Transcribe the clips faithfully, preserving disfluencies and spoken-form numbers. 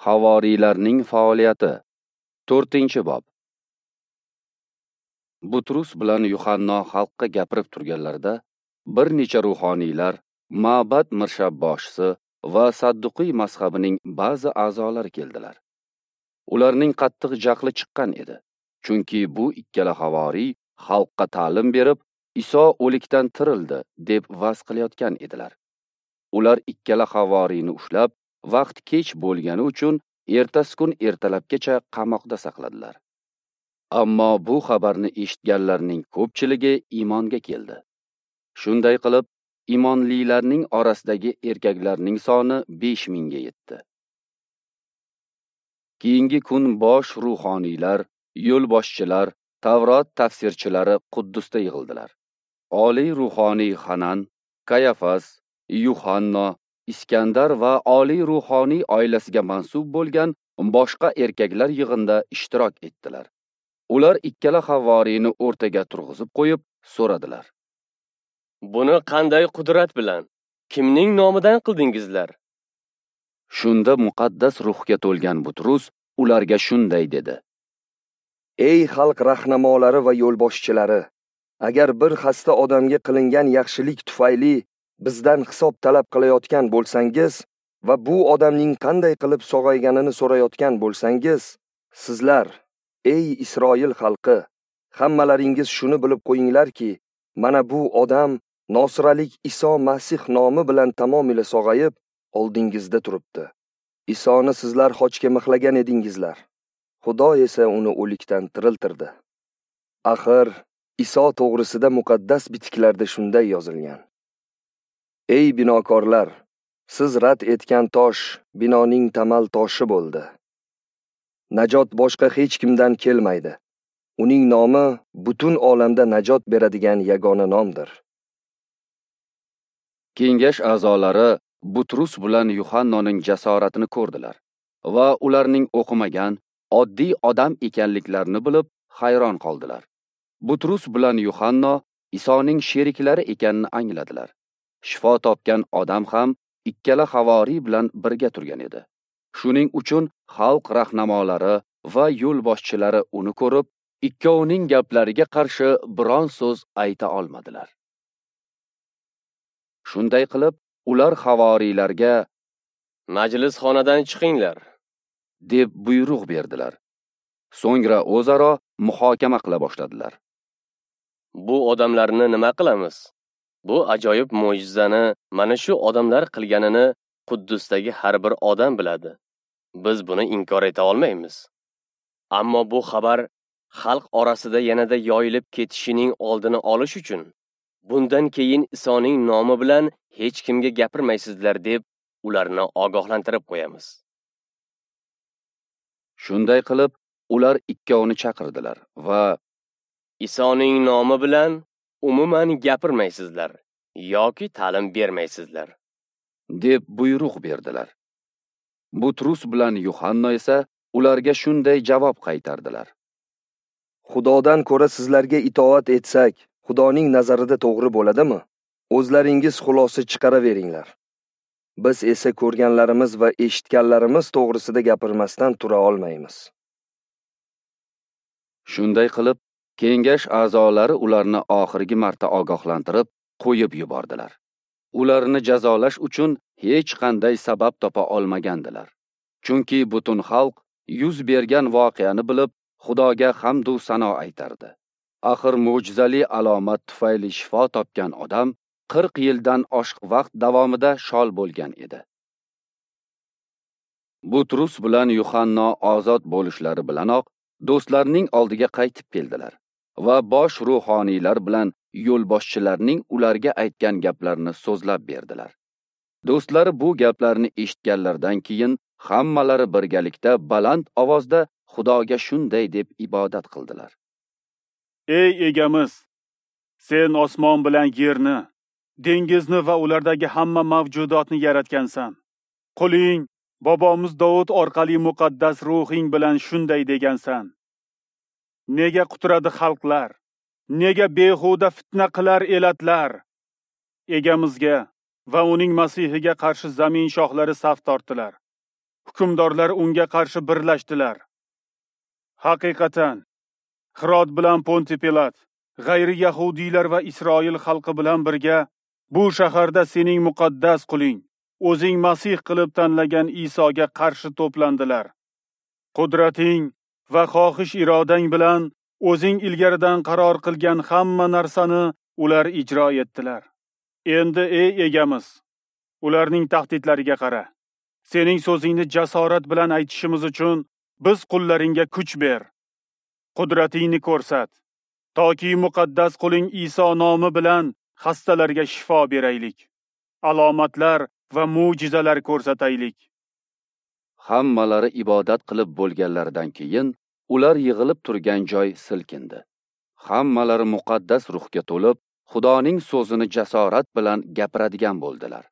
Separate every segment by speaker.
Speaker 1: Havoriylarning faoliyati. to'rtinchi bob. Butrus bilan Yuhanno xalqqa gapirib turganlarida bir necha ruhoniylar, ma'bad mirshabboshisi va Sadduqiy mazhabining ba'zi a'zolari keldilar. Ularning qattiq jahli chiqqan edi, chunki bu ikkala havoriy xalqqa ta'lim berib, Iso o'likdan tirildi deb va'z qilayotgan edilar. Ular ikkala havoriyni ushlab, vaqt kech bo'lgani uchun ertasi kun ertalabgacha qamoqda saqladilar. Ammo bu xabarni eshitganlarning ko'pchiligi iymonga keldi. Shunday qilib, iymonlilarning orasidagi erkaklarning soni besh mingga yetdi. Keyingi kun bosh ruhoniylar, yo'lboshchilar, Tavrot tafsirchilari Quddusda yig'ildilar. Oliy ruhoniy Hanan, Kayafas, Yuhanno, Iskandar va oliy ruhoniy oilasiga mansub bo'lgan boshqa erkaklar yig'inda ishtirok etdilar. Ular ikkala havoriyni o'rtaga turg'izib qo'yib so'radilar.
Speaker 2: Buni qanday qudrat bilan, kimning nomidan qildingizlar?
Speaker 1: Shunda muqaddas ruhga to'lgan Butrus ularga shunday dedi.
Speaker 3: Ey xalq rahnamolari va yo'lboshchilari, agar bir xasta odamga qilingan yaxshilik tufayli bizdan hisob talab qilayotgan bo'lsangiz va bu odamning qanday qilib sog'ayganini so'rayotgan bo'lsangiz, sizlar, ey Isroil xalqi, hammalaringiz shuni bilib qo'yinglarki, mana bu odam Nosralik Iso Masih nomi bilan tamomila sog'ayib oldingizda turibdi. Isoni sizlar xochga mixlagan edingizlar. Xudo esa uni o'likdan tiriltirdi. Axir Iso to'g'risida muqaddas bitiklarda shunday yozilgan. Ey binokorlar, siz rad etgan tosh binoning tamal toshi bo'ldi. Najot boshqa hech kimdan kelmaydi. Uning nomi butun olamda najot beradigan yagona nomdir.
Speaker 1: Kengash a'zolari Butrus bilan Yuhannoning jasoratini ko'rdilar va ularning o'qimagan, oddiy odam ekanliklarini bilib hayron qoldilar. Butrus bilan Yuhanno Isoning sheriklari ekanini angladilar. Shifo topgan odam ham ikkala havoriy bilan birga turgan edi. Shuning uchun xalq rahnamolari va yo'lboshchilari uni ko'rib, ikkovining gaplariga qarshi biron so'z ayta olmadilar. Shunday qilib, ular havoriylarga
Speaker 2: Majlis xonadan chiqinglar
Speaker 1: deb buyruq berdilar. So'ngra o'zaro muhokama qila boshladilar.
Speaker 2: Bu odamlarni nima qilamiz? Bu ajoyib mo'jizani mana shu odamlar qilganini Quddusdagi har bir odam biladi. Biz buni inkor eta olmaymiz. Ammo bu xabar xalq orasida yanada yoyilib ketishining oldini olish uchun bundan keyin Isoning nomi bilan hech kimga gapirmaysizlar deb ularni ogohlantirib qo'yamiz.
Speaker 1: Shunday qilib, ular ikkovini chaqirdilar va
Speaker 2: Isoning nomi bilan umuman gapirmaysizlar yoki ta'lim bermaysizlar
Speaker 1: deb buyruq berdilar. Butrus bilan Yuhanno esa ularga shunday javob qaytardilar.
Speaker 3: Xudodan ko'ra sizlarga itoat etsak, Xudoning nazarida to'g'ri bo'ladimi? O'zlaringiz xulosa chiqaraveringlar. Biz esa ko'rganlarimiz va eshitganlarimiz to'g'risida gapirmasdan tura olmaymiz.
Speaker 1: Shunday qilib, kengash a'zolari ularni oxirgi marta ogohlantirib, qo'yib yubordilar. Ularni jazolash uchun hech qanday sabab topa olmagandilar. Chunki butun xalq yuz bergan voqeani bilib, Xudoga hamd va sano aytardi. Axir mo'jizali alomat tufayli shifo topgan odam qirq yildan oshiq vaqt davomida shol bo'lgan edi. Butrus bilan Yuhanno ozod bo'lishlari bilanoq do'stlarning oldiga qaytib keldilar va bosh ruhoniylar bilan yo'lboshchilarning ularga aytgan gaplarini so'zlab berdilar. Do'stlari bu gaplarni eshitganlardan keyin hammalari birgalikda baland ovozda Xudoga shunday deb ibodat qildilar.
Speaker 4: Ey egamiz, sen osmon bilan yerni, dengizni va ulardagi hamma mavjudotni yaratgansan. Quling, bobomiz Davud orqali muqaddas ruhing bilan shunday degansan. Nega quturadi xalqlar? Nega behuda fitna qilar elatlar? Egamizga va uning masihiga qarshi zamin shohlari saf tortdilar. hukmdorlar unga qarshi birlashdilar. Haqiqatan, Hirot bilan Ponti Pilat, g'ayri yahudiylar va Isroil xalqi bilan birga bu shaharda sening muqaddas quling, o'zing Masih qilib tanlagan Isoga qarshi to'plandilar. Qudrating va xohish irodang bilan o'zing ilgaridan qaror qilgan hamma narsani ular ijro etdilar. Endi ey egamiz, ularning tahdidlariga qara. Sening so'zingni jasorat bilan aytishimiz uchun biz qullaringga kuch ber. Qudratingni ko'rsat, toki muqaddas quling Iso nomi bilan xastalarga shifo beraylik. Alomatlar va mo'jizalar ko'rsataylik.
Speaker 1: Hammalari ibodat qilib bo'lganlaridan keyin ular yig'ilib turgan joy silkindi. Hammalari muqaddas ruhga to'lib, Xudoning so'zini jasorat bilan gapiradigan bo'ldilar.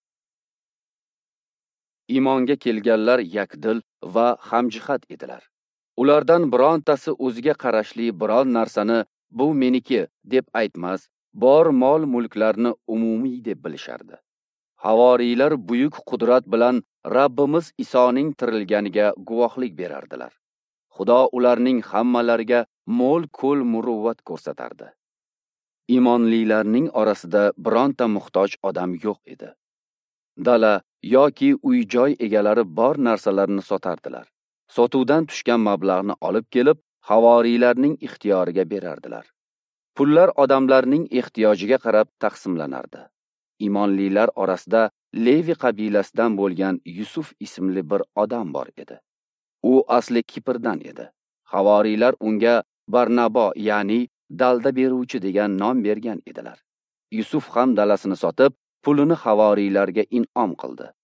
Speaker 1: Iymonga kelganlar yakdil va hamjihat edilar. Ulardan birontasi o'ziga qarashli biron narsani bu meniki deb aytmas, bor mol mulklarni umumiy deb bilishardi. Havoriylar buyuk qudrat bilan Rabbimiz Isoning tirilganiga guvohlik berardilar. Xudo ularning hammalariga mo'l ko'l muruvvat ko'rsatardi. Iymonlilarning orasida bironta muhtoj odam yo'q edi. Dala yoki uy-joy egalari bor narsalarni sotardilar. Sotuvdan tushgan mablag'ni olib kelib, havoriylarning ixtiyoriga berardilar. Pullar odamlarning ehtiyojiga qarab taqsimlanardi. Iymonlilar orasida Levi qabilasidan bo'lgan Yusuf ismli bir odam bor edi. U asli Kiprdan edi. Havoriylar unga Barnabo, ya'ni dalda beruvchi degan nom bergan edilar. Yusuf ham dalasini sotib, pulini havoriylarga in'om qildi.